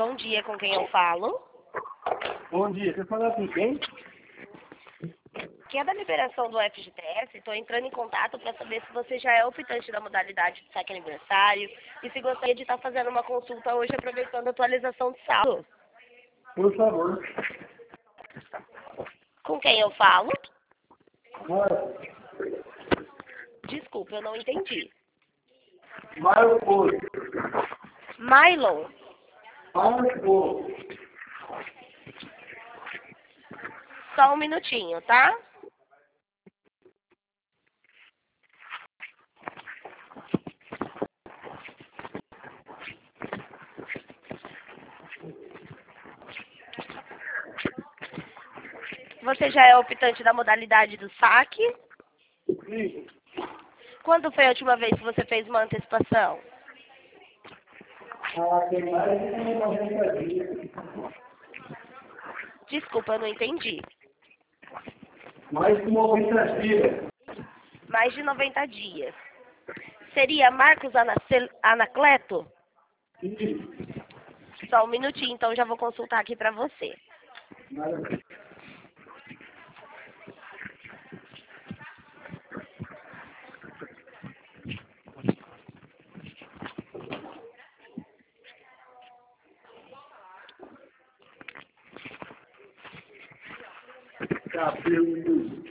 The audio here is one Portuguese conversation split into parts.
bom dia, com quem eu falo? Bom dia, você fala com quem? Que é da liberação do FGTS, estou entrando em contato para saber se você já é optante da modalidade de saque aniversário e se gostaria de estar fazendo uma consulta hoje aproveitando a atualização de saldo. Por favor. Com quem eu falo? Mário. Desculpa, eu não entendi. Mário Porto. Mylon. Mário Porto. Só um minutinho, tá? Você já é optante da modalidade do saque? Sim. Quando foi a última vez que você fez uma antecipação? Tem mais de 90 dias. Desculpa, eu não entendi. Mais de 90 dias. Mais de 90 dias. Seria Marcos Anacleto? Sim. Só um minutinho, então já vou consultar aqui para você. Maravilha. Cabelo.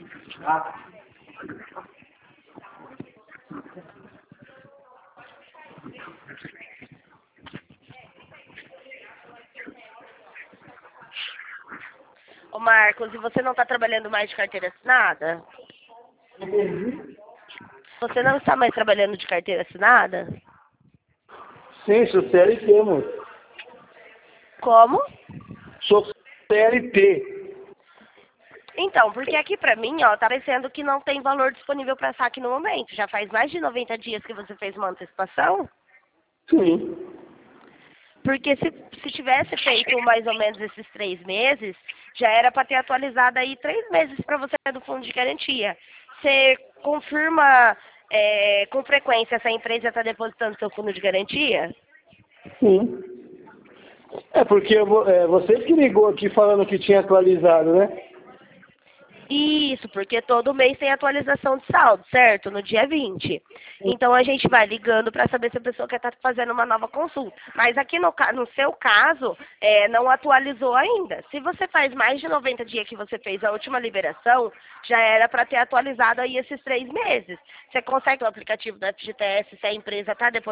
Ô Marcos, e você não está trabalhando mais de carteira assinada? Entendi. Você não está mais trabalhando de carteira assinada? Sim, sou CLT, moço. Como? Sou CLT. Então, porque aqui pra mim, ó, tá parecendo que não tem valor disponível para saque no momento. Já faz mais de 90 dias que você fez uma antecipação? Sim. Porque se tivesse feito mais ou menos esses 3 meses, já era para ter atualizado aí 3 meses para você do fundo de garantia. Você confirma com frequência se a empresa está depositando seu fundo de garantia? Sim. É porque você que ligou aqui falando que tinha atualizado, né? Isso, porque todo mês tem atualização de saldo, certo? No dia 20. Então a gente vai ligando para saber se a pessoa quer estar fazendo uma nova consulta. Mas aqui no seu caso, não atualizou ainda. Se você faz mais de 90 dias que você fez a última liberação, já era para ter atualizado aí esses 3 meses. Você consegue o aplicativo do FGTS se a empresa está depositando